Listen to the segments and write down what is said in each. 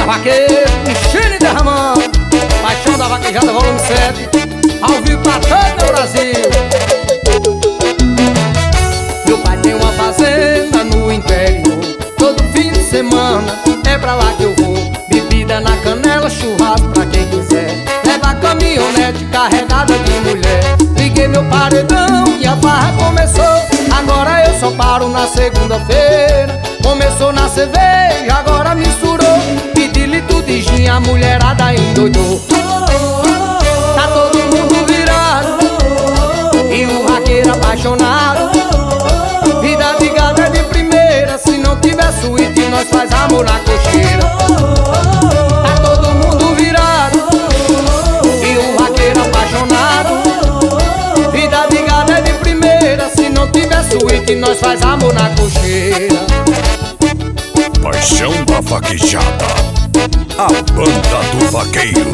Vaqueiro, enchendo e derramando, Paixão da Vaquejada, volume 7, ao vivo pra todo o Brasil. Meu pai tem uma fazenda no interior, todo fim de semana é pra lá que eu vou. Bebida na canela, churrasco pra quem quiser, leva caminhonete carregada de mulher. Liguei meu paredão e a farra começou. Agora eu só paro na segunda-feira. Começou na cerveja, agora misturou. Pedi litro de gin, a mulherada endoidou. Tá todo mundo virado e o vaqueiro apaixonado. Vida de gado é de primeira, se não tiver suíte nós faz amor na cocheira. Tá todo mundo virado e o vaqueiro apaixonado. Vida de gado é de primeira, se não tiver suíte nós faz amor na cocheira. Paixão da Vaquejada, a banda do vaqueiro.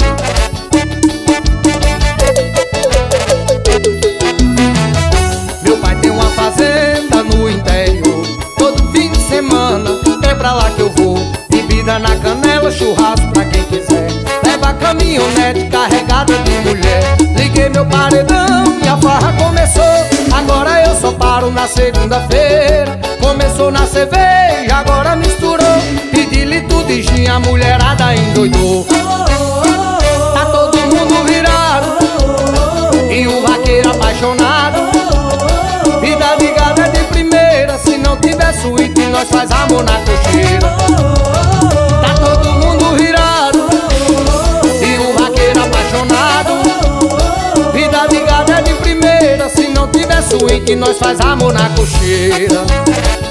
Meu pai tem uma fazenda no interior, todo fim de semana é pra lá que eu vou. Bebida na canela, churrasco pra quem quiser, leva caminhonete carregada de mulher. Liguei meu paredão e a farra começou. Agora eu só paro na segunda-feira. Começou na cerveja, agora misturou. Pedi litro de gin, a mulherada endoidou. Tá todo mundo virado e o vaqueiro apaixonado. Vida de gado é de primeira, se não tiver suíte nós faz amor na cocheira. Tá todo mundo virado e o vaqueiro apaixonado. Vida de gado é de primeira, se não tiver suíte nós faz amor na cocheira.